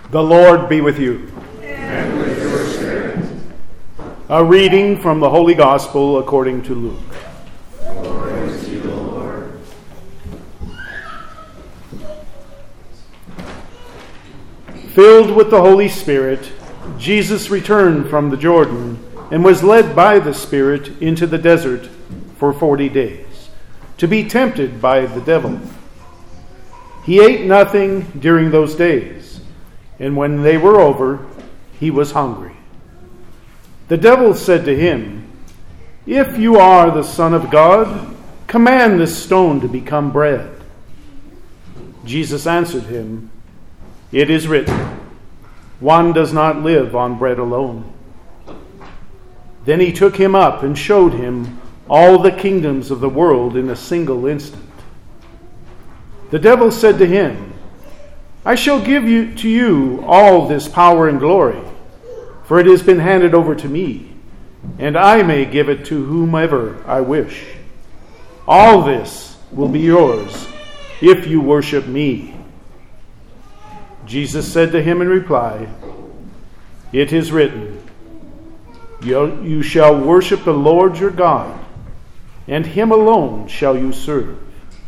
The Lord be with you. And with your spirit. A reading from the Holy Gospel according to Luke. Glory to you, Lord. Filled with the Holy Spirit, Jesus returned from the Jordan and was led by the Spirit into the desert for 40 days, to be tempted by the devil. He ate nothing during those days, and when they were over, he was hungry. The devil said to him, "If you are the Son of God, command this stone to become bread." Jesus answered him, "It is written, one does not live on bread alone." Then he took him up and showed him all the kingdoms of the world in a single instant. The devil said to him, "I shall give to you all this power and glory, for it has been handed over to me, and I may give it to whomever I wish. All this will be yours if you worship me." Jesus said to him in reply, "It is written, you shall worship the Lord your God, and him alone shall you serve."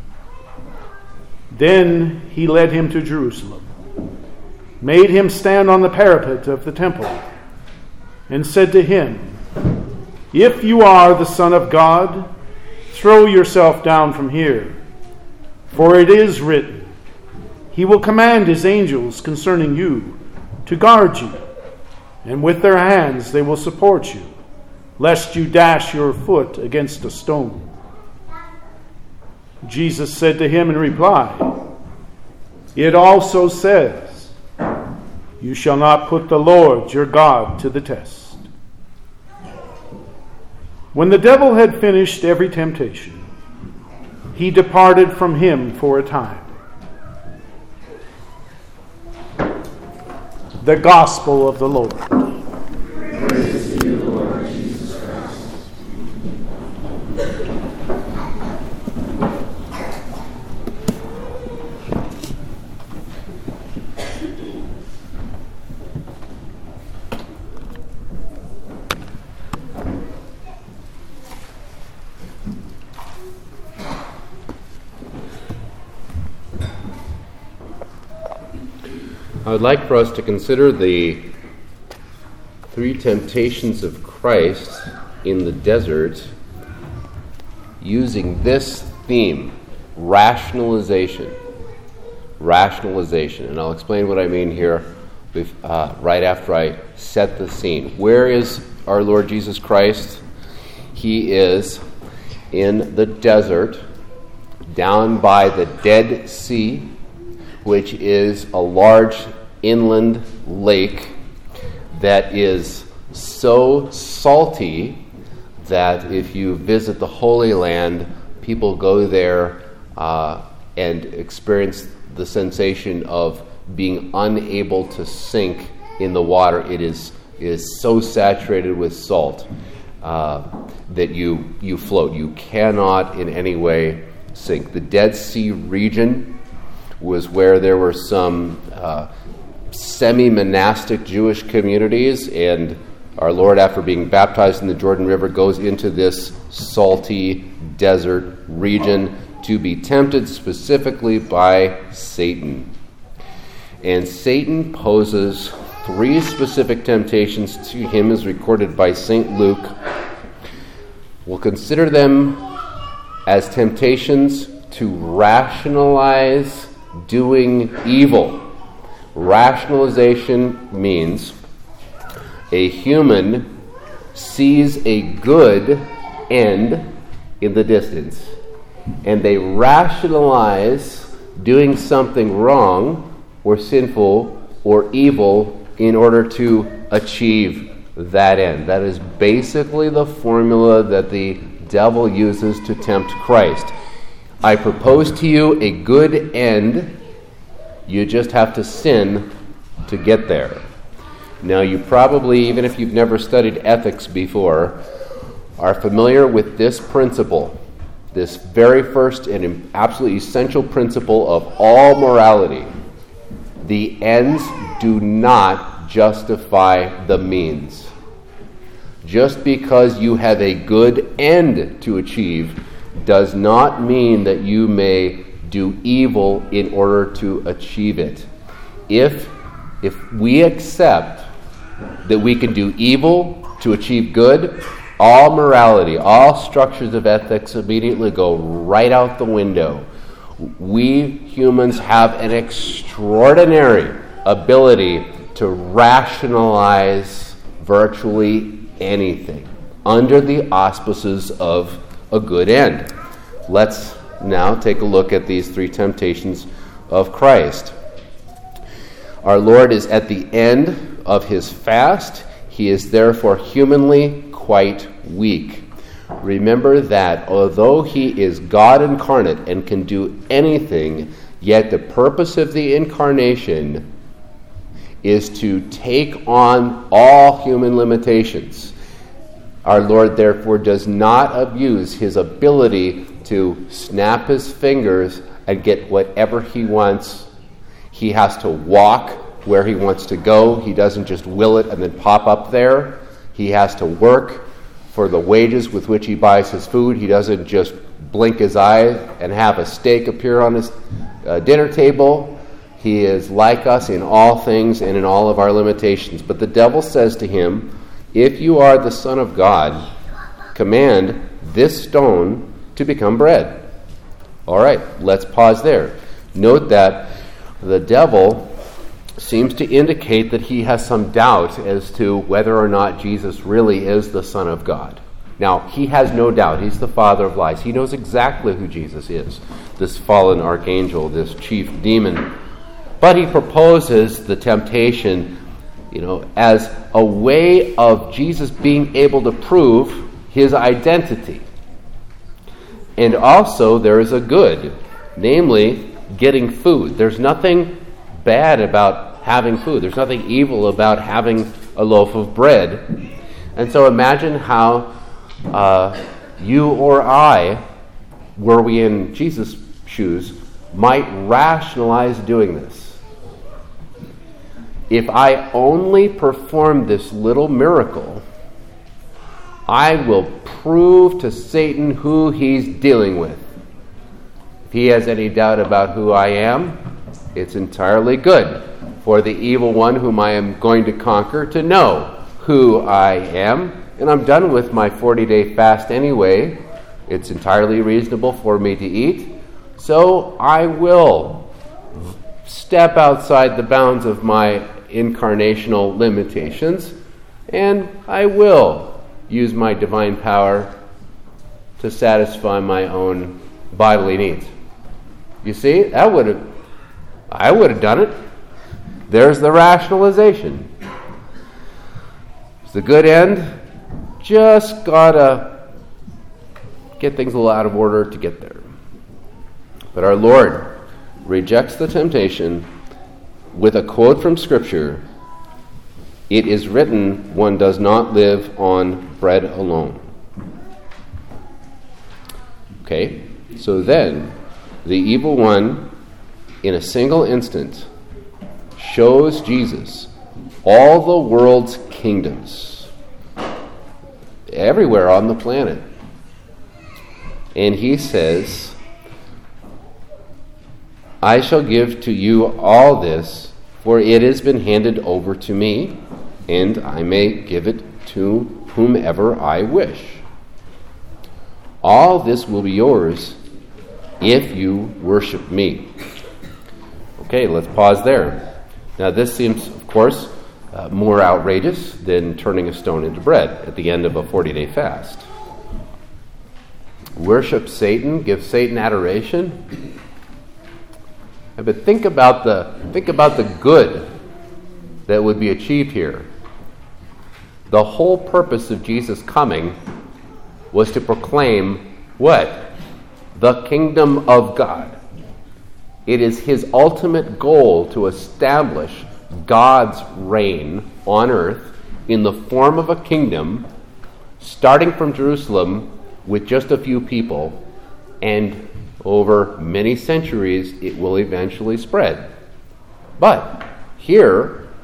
Then he led him to Jerusalem, made him stand on the parapet of the temple, and said to him, "If you are the Son of God, throw yourself down from here, for it is written, he will command his angels concerning you to guard you, and with their hands they will support you, lest you dash your foot against a stone." Jesus said to him in reply, "It also says, you shall not put the Lord your God to the test." When the devil had finished every temptation, he departed from him for a time. The Gospel of the Lord. Praise to you, Lord Jesus Christ. I would like for us to consider the three temptations of Christ in the desert using this theme, rationalization. Rationalization. And I'll explain what I mean here right after I set the scene. Where is our Lord Jesus Christ? He is in the desert, down by the Dead Sea, which is a large inland lake that is so salty that if you visit the Holy Land, people go there and experience the sensation of being unable to sink in the water. It is so saturated with salt that you float. You cannot in any way sink. The Dead Sea region was where there were some semi-monastic Jewish communities, and our Lord, after being baptized in the Jordan River, goes into this salty desert region to be tempted specifically by Satan. And Satan poses three specific temptations to him as recorded by St. Luke. We'll consider them as temptations to rationalize doing evil. Rationalization means a human sees a good end in the distance, and they rationalize doing something wrong or sinful or evil in order to achieve that end. That is basically the formula that the devil uses to tempt Christ. I propose to you a good end. You just have to sin to get there. Now, you probably, even if you've never studied ethics before, are familiar with this principle, this very first and absolutely essential principle of all morality. The ends do not justify the means. Just because you have a good end to achieve does not mean that you may do evil in order to achieve it. If we accept that we can do evil to achieve good, all morality, all structures of ethics immediately go right out the window. We humans have an extraordinary ability to rationalize virtually anything under the auspices of a good end. Let's now take a look at these three temptations of Christ. Our Lord is at the end of his fast. He is therefore humanly quite weak. Remember that although he is God incarnate and can do anything, yet the purpose of the incarnation is to take on all human limitations. Our Lord therefore does not abuse his ability to snap his fingers and get whatever he wants. He has to walk where he wants to go. He doesn't just will it and then pop up there. He has to work for the wages with which he buys his food. He doesn't just blink his eye and have a steak appear on his dinner table. He is like us in all things and in all of our limitations. But the devil says to him, "If you are the Son of God, command this stone to become bread." All right, let's pause there. Note that the devil seems to indicate that he has some doubt as to whether or not Jesus really is the Son of God. Now, he has no doubt. He's the father of lies. He knows exactly who Jesus is, this fallen archangel, this chief demon. But he proposes the temptation, as a way of Jesus being able to prove his identity. And also there is a good, namely getting food. There's nothing bad about having food. There's nothing evil about having a loaf of bread. And so imagine how you or I, were we in Jesus' shoes, might rationalize doing this. If I only perform this little miracle, I will prove to Satan who he's dealing with. If he has any doubt about who I am, it's entirely good for the evil one whom I am going to conquer to know who I am. And I'm done with my 40-day fast anyway. It's entirely reasonable for me to eat. So I will step outside the bounds of my incarnational limitations, and I will use my divine power to satisfy my own bodily needs. You see, I would have done it. There's the rationalization. It's the good end. Just gotta get things a little out of order to get there. But our Lord rejects the temptation with a quote from Scripture: "It is written, one does not live on bread alone." Okay, so then the evil one, in a single instant, shows Jesus all the world's kingdoms, everywhere on the planet. And he says, "I shall give to you all this, for it has been handed over to me, and I may give it to whomever I wish. All this will be yours if you worship me." Okay, let's pause there. Now this seems, of course, more outrageous than turning a stone into bread at the end of a 40-day fast. Worship Satan, give Satan adoration. But think about the good that would be achieved here. The whole purpose of Jesus coming was to proclaim what? The kingdom of God. It is his ultimate goal to establish God's reign on earth in the form of a kingdom, starting from Jerusalem with just a few people, and over many centuries it will eventually spread. But here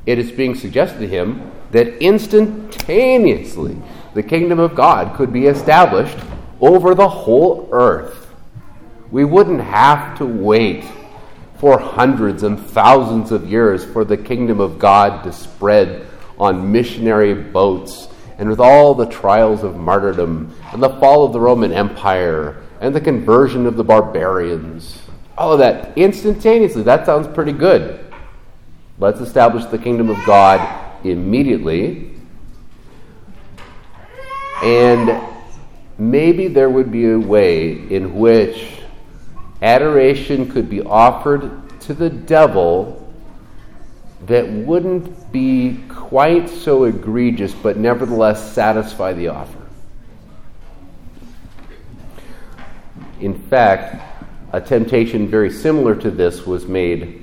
It is being suggested to him that instantaneously the kingdom of God could be established over the whole earth. We wouldn't have to wait for hundreds and thousands of years for the kingdom of God to spread on missionary boats, and with all the trials of martyrdom and the fall of the Roman Empire and the conversion of the barbarians. All of that instantaneously. That sounds pretty good. Let's establish the kingdom of God immediately. And maybe there would be a way in which adoration could be offered to the devil that wouldn't be quite so egregious, but nevertheless satisfy the offer. In fact, a temptation very similar to this was made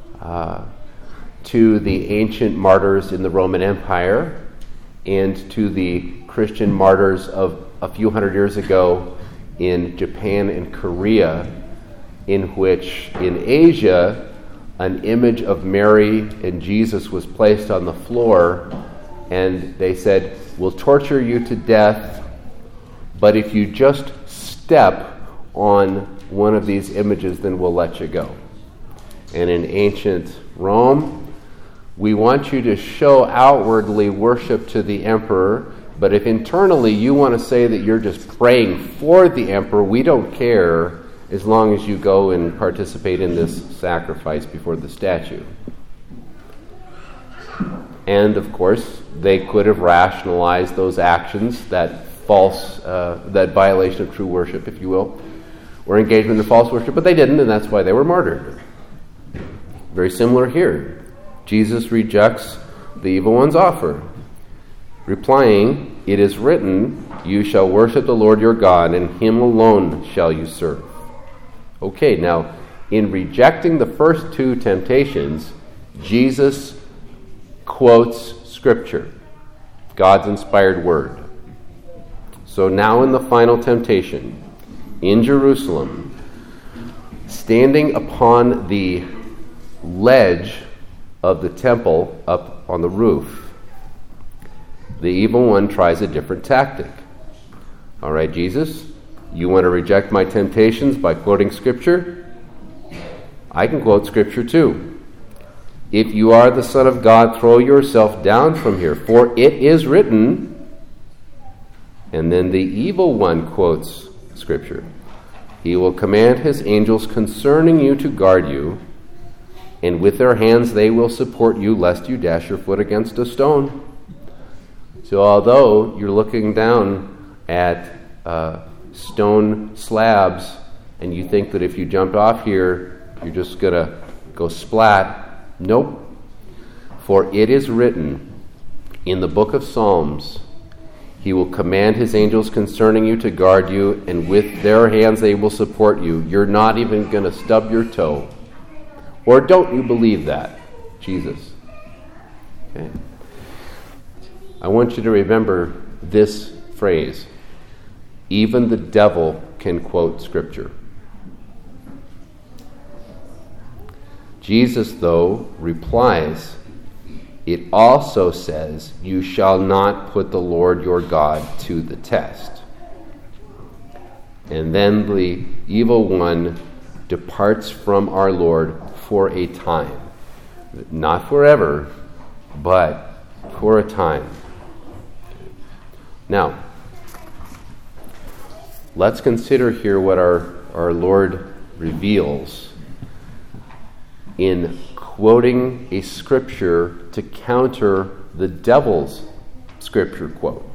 to the ancient martyrs in the Roman Empire and to the Christian martyrs of a few hundred years ago in Japan and Korea, in which in Asia an image of Mary and Jesus was placed on the floor, and they said, "We'll torture you to death, but if you just step on one of these images, then we'll let you go." And in ancient Rome, we want you to show outwardly worship to the emperor, but if internally you want to say that you're just praying for the emperor, we don't care as long as you go and participate in this sacrifice before the statue. And of course, they could have rationalized those actions, that violation of true worship, if you will, or engagement in false worship, but they didn't, and that's why they were martyred. Very similar here. Jesus rejects the evil one's offer, replying, "It is written, you shall worship the Lord your God, and him alone shall you serve." Okay, now, in rejecting the first two temptations, Jesus quotes Scripture, God's inspired word. So now in the final temptation, in Jerusalem, standing upon the ledge of the temple up on the roof, the evil one tries a different tactic. All right, Jesus, you want to reject my temptations by quoting Scripture? I can quote Scripture too. "If you are the Son of God, throw yourself down from here, for it is written." And then the evil one quotes Scripture. "He will command his angels concerning you to guard you, and with their hands they will support you, lest you dash your foot against a stone." So although you're looking down at stone slabs and you think that if you jumped off here, you're just going to go splat, nope. "For it is written in the book of Psalms, he will command his angels concerning you to guard you, and with their hands they will support you." You're not even going to stub your toe. Or don't you believe that, Jesus? Okay. I want you to remember this phrase. Even the devil can quote Scripture. Jesus, though, replies, "It also says, you shall not put the Lord your God to the test." And then the evil one departs from our Lord for a time. Not forever, but for a time. Now, let's consider here what our Lord reveals in quoting a scripture to counter the devil's scripture quote.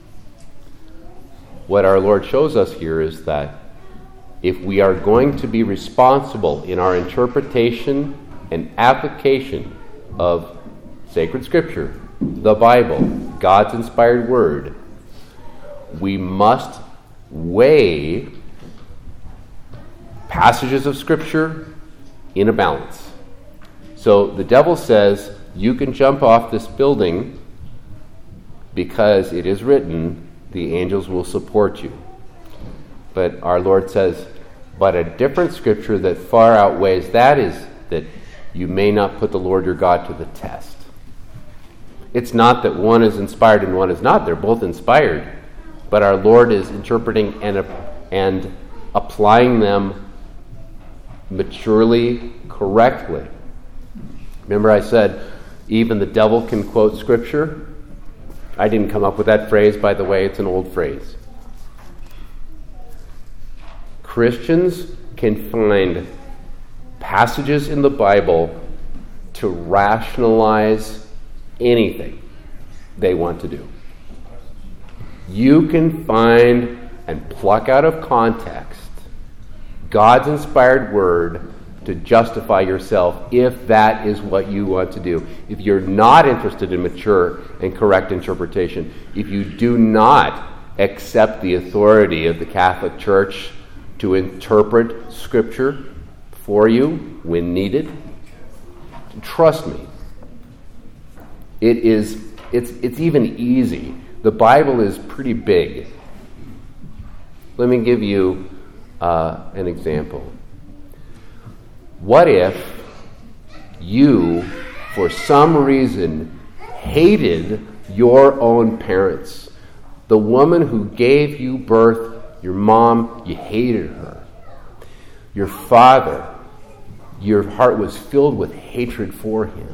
What our Lord shows us here is that if we are going to be responsible in our interpretation and application of sacred scripture, the Bible, God's inspired word, we must weigh passages of Scripture in a balance. So the devil says, you can jump off this building because it is written, the angels will support you. But our Lord says, but a different Scripture that far outweighs that is that you may not put the Lord your God to the test. It's not that one is inspired and one is not. They're both inspired. But our Lord is interpreting and applying them maturely, correctly. Remember I said, even the devil can quote Scripture? I didn't come up with that phrase, by the way. It's an old phrase. Christians can find passages in the Bible to rationalize anything they want to do. You can find and pluck out of context God's inspired word to justify yourself if that is what you want to do. If you're not interested in mature and correct interpretation, if you do not accept the authority of the Catholic Church to interpret Scripture for you when needed, trust me, it's even easy. The Bible is pretty big. Let me give you an example. What if you, for some reason, hated your own parents? The woman who gave you birth, your mom, you hated her. Your father, your heart was filled with hatred for him.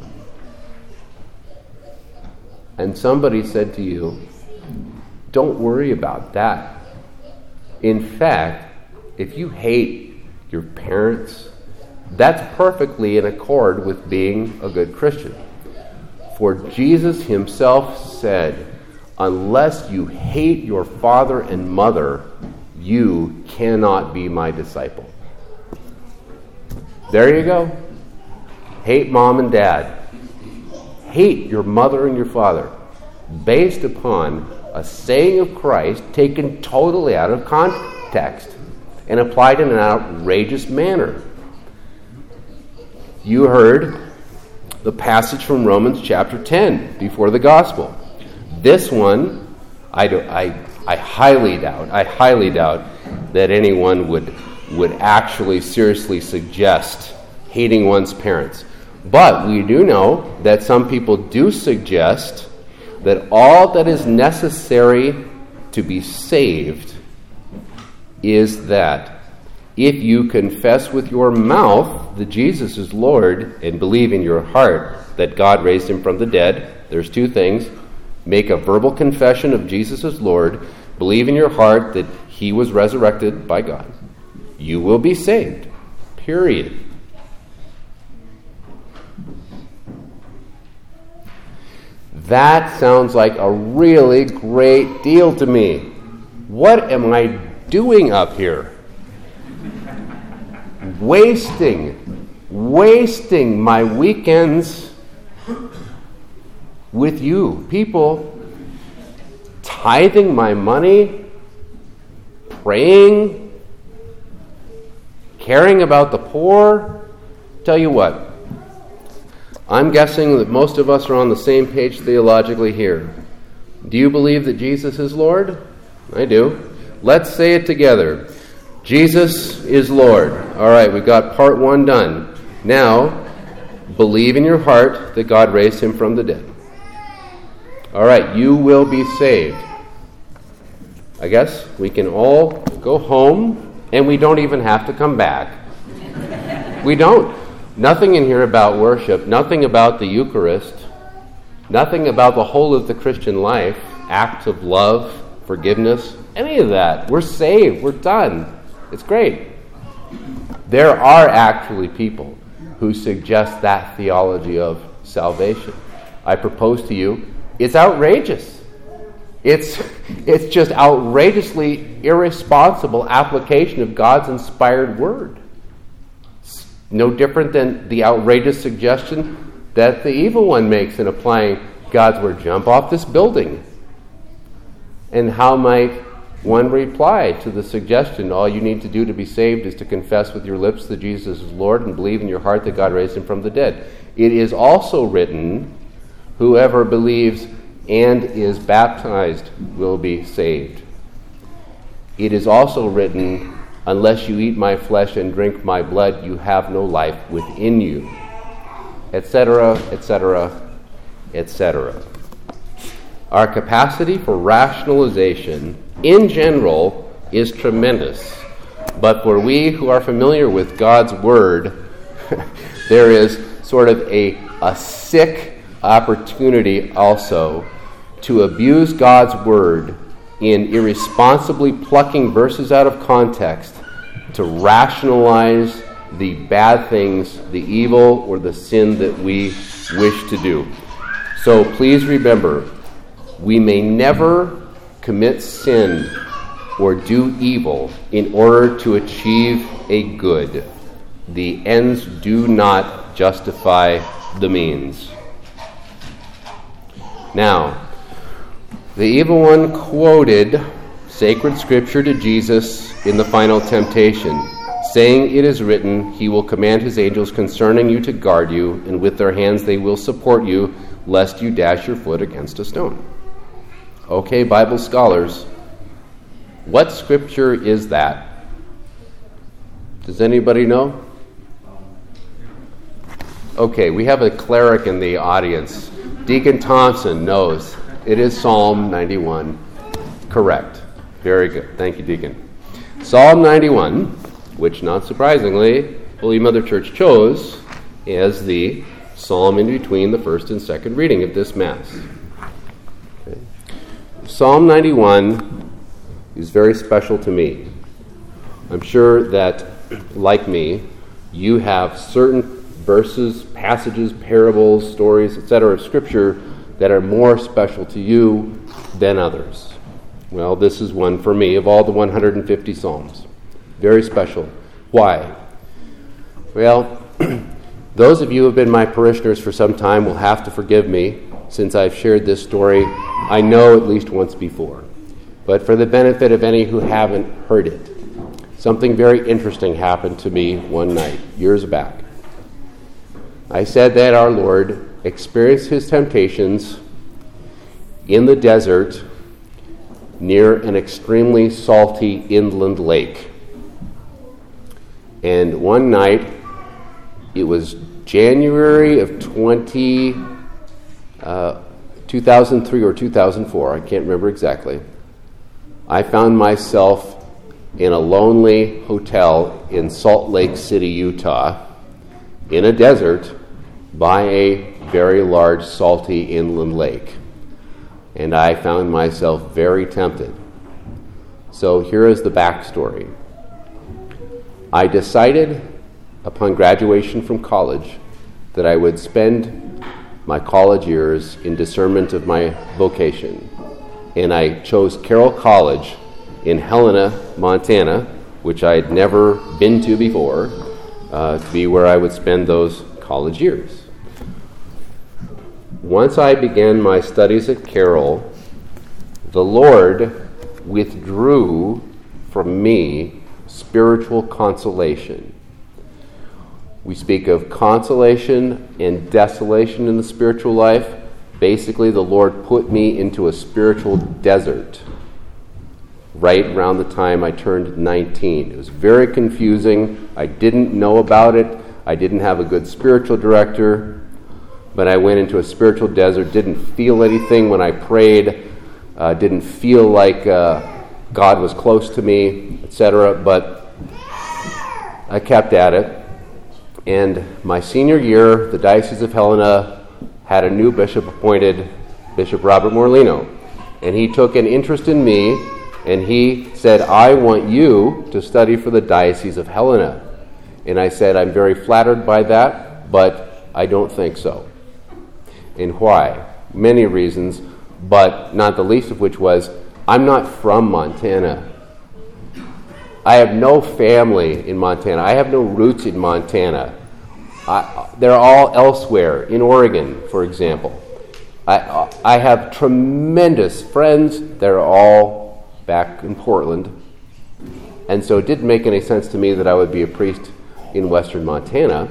And somebody said to you, don't worry about that. In fact, if you hate your parents, that's perfectly in accord with being a good Christian. For Jesus himself said, unless you hate your father and mother, you cannot be my disciple. There you go. Hate mom and dad. Hate your mother and your father, based upon a saying of Christ taken totally out of context and applied in an outrageous manner. You heard the passage from Romans chapter 10 before the gospel. This one, I highly doubt that anyone would actually seriously suggest hating one's parents. But we do know that some people do suggest that all that is necessary to be saved is that if you confess with your mouth that Jesus is Lord and believe in your heart that God raised him from the dead, there's two things. Make a verbal confession of Jesus as Lord, believe in your heart that he was resurrected by God. You will be saved. Period. That sounds like a really great deal to me. What am I doing up here? Wasting my weekends with you people, tithing my money, praying, caring about the poor. Tell you what, I'm guessing that most of us are on the same page theologically here. Do you believe that Jesus is Lord? I do. Let's say it together. Jesus is Lord. All right, we've got part one done. Now, believe in your heart that God raised him from the dead. All right, you will be saved. I guess we can all go home, and we don't even have to come back. We don't. Nothing in here about worship, nothing about the Eucharist, nothing about the whole of the Christian life, acts of love, forgiveness, any of that. We're saved. We're done. It's great. There are actually people who suggest that theology of salvation. I propose to you, it's outrageous. It's just outrageously irresponsible application of God's inspired word. It's no different than the outrageous suggestion that the evil one makes in applying God's word. Jump off this building. And how might one reply to the suggestion, all you need to do to be saved is to confess with your lips that Jesus is Lord and believe in your heart that God raised him from the dead? It is also written, whoever believes and is baptized will be saved. It is also written, unless you eat my flesh and drink my blood, you have no life within you, etc., etc., etc. Our capacity for rationalization, in general, is tremendous. But for we who are familiar with God's Word, there is sort of a sick opportunity also to abuse God's Word in irresponsibly plucking verses out of context to rationalize the bad things, the evil, or the sin that we wish to do. So please remember, we may never commit sin or do evil in order to achieve a good. The ends do not justify the means. Now, the evil one quoted sacred scripture to Jesus in the final temptation, saying, "It is written, he will command his angels concerning you to guard you, and with their hands they will support you, lest you dash your foot against a stone." Okay, Bible scholars, what scripture is that? Does anybody know? Okay, we have a cleric in the audience. Deacon Thompson knows. It is Psalm 91. Correct. Very good. Thank you, Deacon. Psalm 91, which, not surprisingly, Holy Mother Church chose as the psalm in between the first and second reading of this Mass. Okay. Psalm 91 is very special to me. I'm sure that, like me, you have certain verses, passages, parables, stories, etc. of Scripture that are more special to you than others. Well, this is one for me of all the 150 Psalms. Very special. Why? Well, those of you who have been my parishioners for some time will have to forgive me, since I've shared this story, I know, at least once before. But for the benefit of any who haven't heard it, something very interesting happened to me one night, years back. I said that our Lord experienced his temptations in the desert near an extremely salty inland lake. And one night, it was January of 2003 or 2004, I can't remember exactly. I found myself in a lonely hotel in Salt Lake City, Utah, in a desert by a very large salty inland lake. And I found myself very tempted. So here is the backstory. I decided upon graduation from college that I would spend my college years in discernment of my vocation. And I chose Carroll College in Helena, Montana, which I had never been to before, to be where I would spend those college years. Once I began my studies at Carroll, the Lord withdrew from me spiritual consolation. We speak of consolation and desolation in the spiritual life. Basically, the Lord put me into a spiritual desert right around the time I turned 19. It was very confusing. I didn't know about it. I didn't have a good spiritual director. But I went into a spiritual desert, didn't feel anything when I prayed, didn't feel like God was close to me, etc. But I kept at it. And my senior year, the Diocese of Helena had a new bishop appointed, Bishop Robert Morlino. And he took an interest in me, and he said, "I want you to study for the Diocese of Helena." And I said, "I'm very flattered by that, but I don't think so." And why? Many reasons, but not the least of which was, I'm not from Montana. I have no family in Montana. I have no roots in Montana. They're all elsewhere, in Oregon, for example. I have tremendous friends. They're all back in Portland. And so it didn't make any sense to me that I would be a priest in western Montana.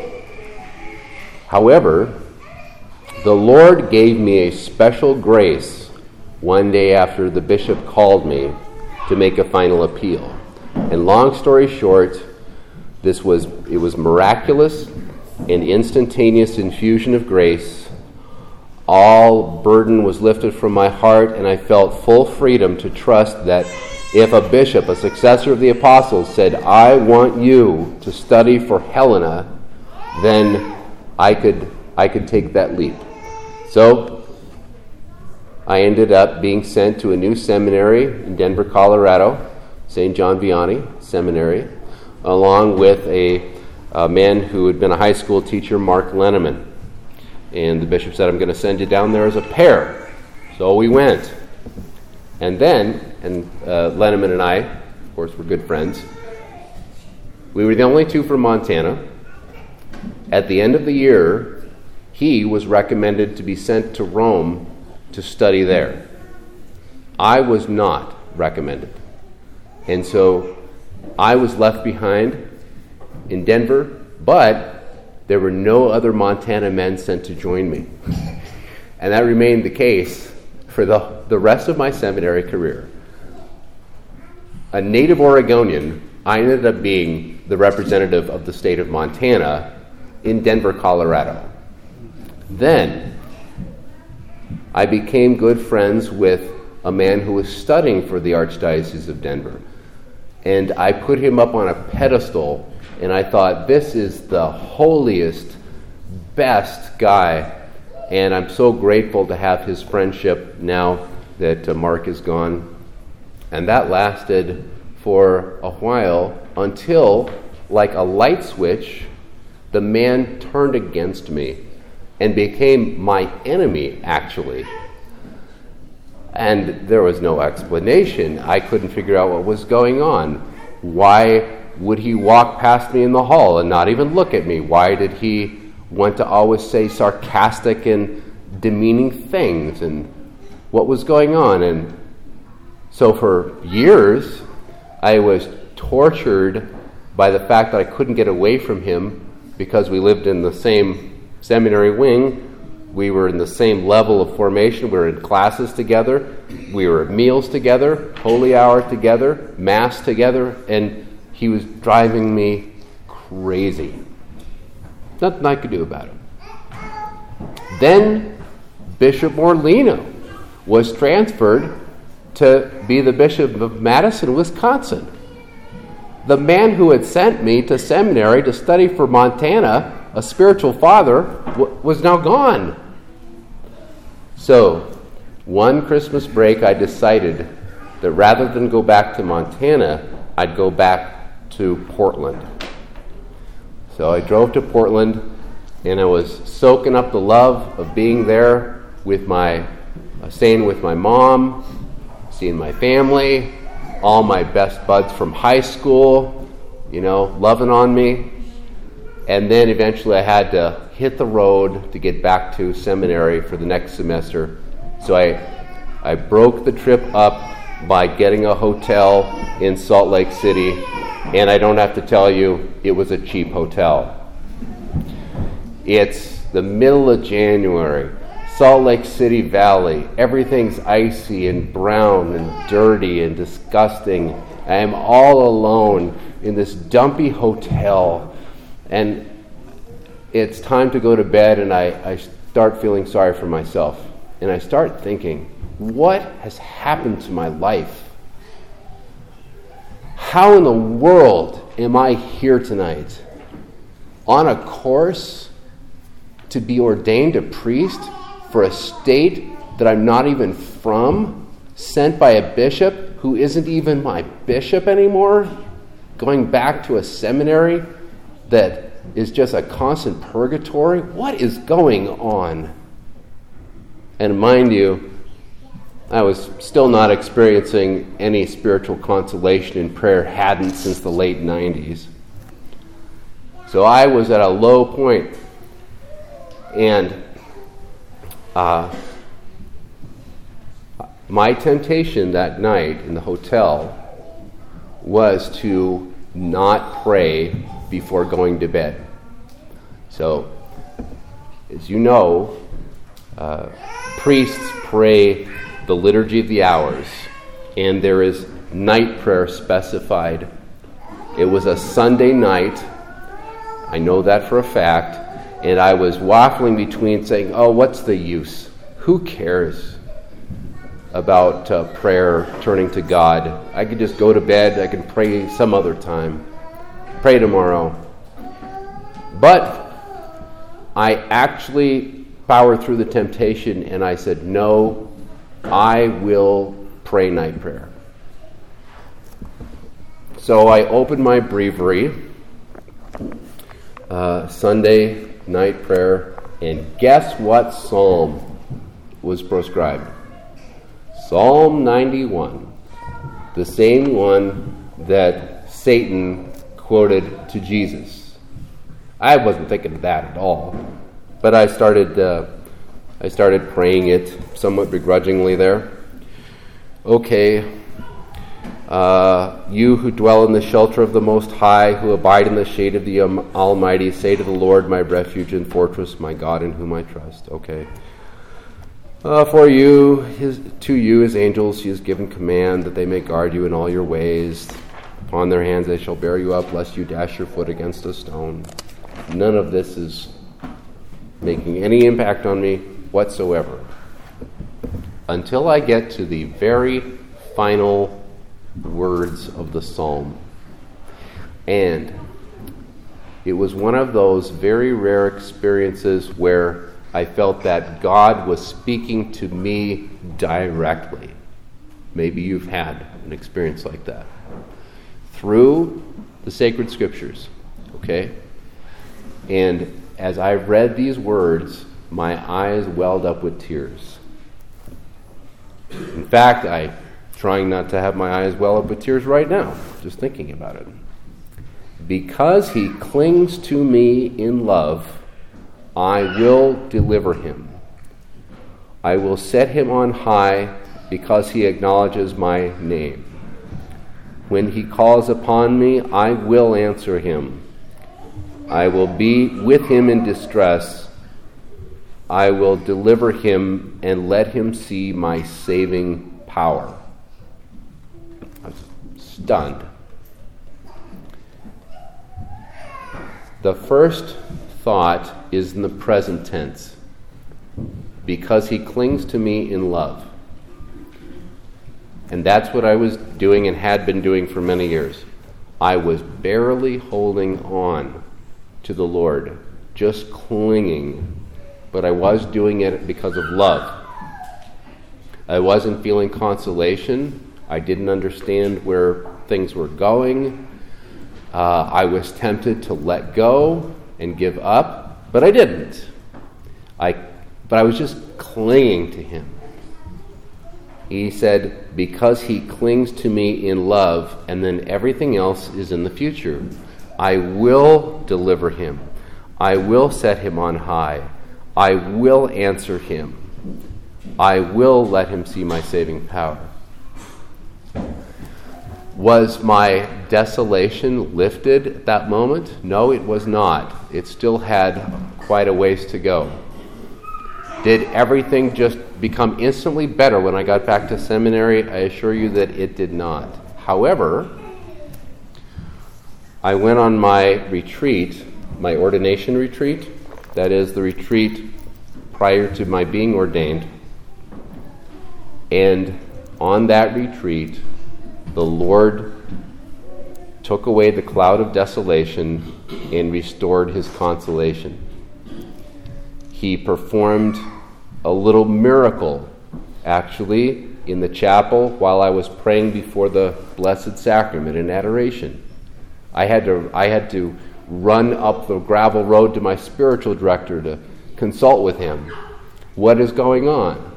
However, the Lord gave me a special grace one day after the bishop called me to make a final appeal. And long story short, it was miraculous, an instantaneous infusion of grace. all burden was lifted from my heart, and I felt full freedom to trust that if a bishop, a successor of the apostles, said, I want you to study for Helena, then I could take that leap. So I ended up being sent to a new seminary in Denver, Colorado, St. John Vianney Seminary, along with a man who had been a high school teacher, Mark Lenneman. And the bishop said, I'm going to send you down there as a pair. So we went. And then, Lenneman and I, of course, were good friends. We were the only two from Montana. At the end of the year, he was recommended to be sent to Rome to study there. I was not recommended. And so I was left behind in Denver, but there were no other Montana men sent to join me. And that remained the case for the rest of my seminary career. A native Oregonian, I ended up being the representative of the state of Montana in Denver, Colorado. Then I became good friends with a man who was studying for the Archdiocese of Denver. And I put him up on a pedestal, and I thought, this is the holiest, best guy. And I'm so grateful to have his friendship now that Mark is gone. And that lasted for a while until, like a light switch, the man turned against me and became my enemy, actually. And there was no explanation. I couldn't figure out what was going on. Why would he walk past me in the hall and not even look at me? Why did he want to always say sarcastic and demeaning things? And what was going on? And so for years, I was tortured by the fact that I couldn't get away from him because we lived in the same seminary wing. We were in the same level of formation. We were in classes together. We were at meals together, holy hour together, mass together, and he was driving me crazy. Nothing I could do about it. Then Bishop Morlino was transferred to be the Bishop of Madison, Wisconsin. The man who had sent me to seminary to study for Montana, a spiritual father, was now gone. So, one Christmas break, I decided that rather than go back to Montana, I'd go back to Portland. So I drove to Portland, and I was soaking up the love of being there with staying with my mom, seeing my family, all my best buds from high school, loving on me. And then eventually I had to hit the road to get back to seminary for the next semester. So I broke the trip up by getting a hotel in Salt Lake City, and I don't have to tell you, it was a cheap hotel. It's the middle of January, Salt Lake City Valley. Everything's icy and brown and dirty and disgusting. I am all alone in this dumpy hotel, and it's time to go to bed, and I start feeling sorry for myself. And I start thinking, what has happened to my life? How in the world am I here tonight? On a course to be ordained a priest for a state that I'm not even from, sent by a bishop who isn't even my bishop anymore, going back to a seminary that is just a constant purgatory? What is going on? And mind you, I was still not experiencing any spiritual consolation in prayer, hadn't since the late 90s. So I was at a low point. And my temptation that night in the hotel was to not pray before going to bed. So, as you know, priests pray the Liturgy of the Hours, and there is night prayer specified. It was a Sunday night, I know that for a fact, and I was waffling between saying, oh, what's the use? who cares about prayer, turning to God? I could just go to bed. I can pray some other time. Pray tomorrow. But I actually powered through the temptation and I said, no, I will pray night prayer. So I opened my breviary, Sunday night prayer, and guess what psalm was prescribed? Psalm 91, the same one that Satan quoted to Jesus. I wasn't thinking of that at all, but I started praying it somewhat begrudgingly there. Okay, you who dwell in the shelter of the Most High, who abide in the shade of the Almighty, say to the Lord, my refuge and fortress, my God in whom I trust. Okay. To you, his angels, he has given command that they may guard you in all your ways. Upon their hands they shall bear you up, lest you dash your foot against a stone. None of this is making any impact on me whatsoever. Until I get to the very final words of the psalm. And it was one of those very rare experiences where I felt that God was speaking to me directly. Maybe you've had an experience like that. Through the sacred scriptures, okay? And as I read these words, my eyes welled up with tears. In fact, I'm trying not to have my eyes well up with tears right now, just thinking about it. Because he clings to me in love, I will deliver him. I will set him on high because he acknowledges my name. When he calls upon me, I will answer him. I will be with him in distress. I will deliver him and let him see my saving power. I was stunned. The first thought is in the present tense. Because he clings to me in love. And that's what I was doing and had been doing for many years. I was barely holding on to the Lord, just clinging, but I was doing it because of love. I wasn't feeling consolation. I didn't understand where things were going. I was tempted to let go and give up, but I didn't. But I was just clinging to him. He said, because he clings to me in love, and then everything else is in the future. I will deliver him. I will set him on high. I will answer him. I will let him see my saving power. Was my desolation lifted at that moment? No, it was not. It still had quite a ways to go. Did everything just become instantly better when I got back to seminary? I assure you that it did not. However, I went on my retreat, my ordination retreat, that is the retreat prior to my being ordained. And on that retreat, the Lord took away the cloud of desolation and restored his consolation. He performed a little miracle, actually, in the chapel while I was praying before the Blessed Sacrament in adoration. I had to run up the gravel road to my spiritual director to consult with him. What is going on?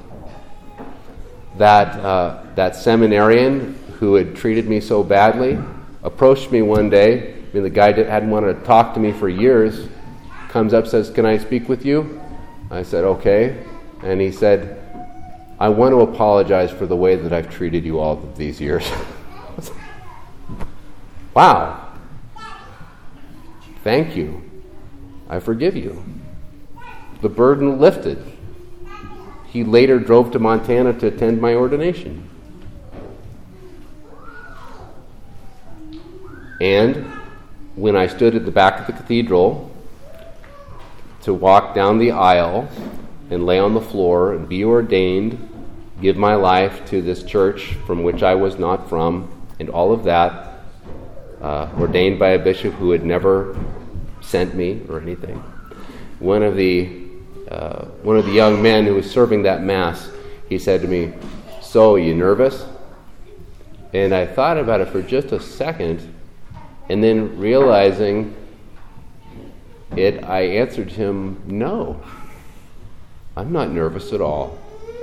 That seminarian who had treated me so badly approached me one day. The guy that hadn't wanted to talk to me for years comes up, says, "Can I speak with you?" I said, "Okay." And he said, "I want to apologize for the way that I've treated you all of these years." Wow. Thank you. I forgive you. The burden lifted. He later drove to Montana to attend my ordination. And when I stood at the back of the cathedral to walk down the aisle, and lay on the floor and be ordained, give my life to this church from which I was not from, and all of that, ordained by a bishop who had never sent me or anything. One of the young men who was serving that Mass, he said to me, "So, are you nervous?" And I thought about it for just a second, and then realizing it, I answered him, "No, I'm not nervous at all."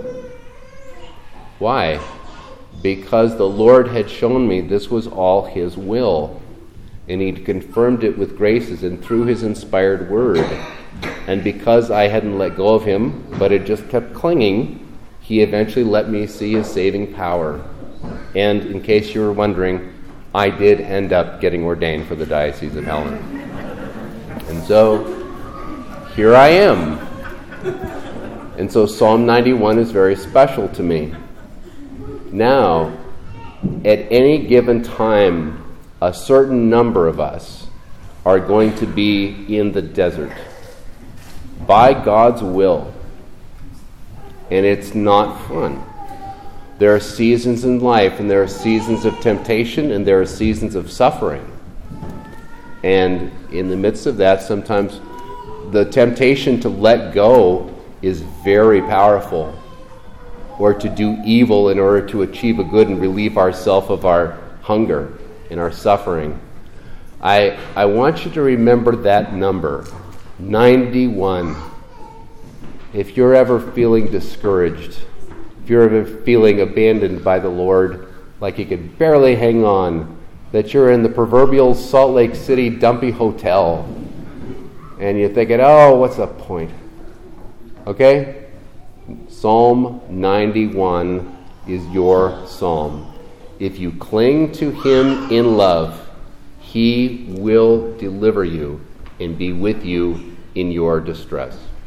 Why? Because the Lord had shown me this was all His will, and He'd confirmed it with graces and through His inspired word. And because I hadn't let go of Him, but had just kept clinging, He eventually let me see His saving power. And in case you were wondering, I did end up getting ordained for the Diocese of Helena. And so, here I am. And so Psalm 91 is very special to me. Now, at any given time, a certain number of us are going to be in the desert by God's will. And it's not fun. There are seasons in life, and there are seasons of temptation, and there are seasons of suffering. And in the midst of that, sometimes the temptation to let go is very powerful, or to do evil in order to achieve a good and relieve ourselves of our hunger and our suffering. I want you to remember that number, 91. If you're ever feeling discouraged, if you're ever feeling abandoned by the Lord, like you could barely hang on, that you're in the proverbial Salt Lake City dumpy hotel, and you're thinking, oh, what's the point? Okay? Psalm 91 is your psalm. If you cling to Him in love, He will deliver you and be with you in your distress.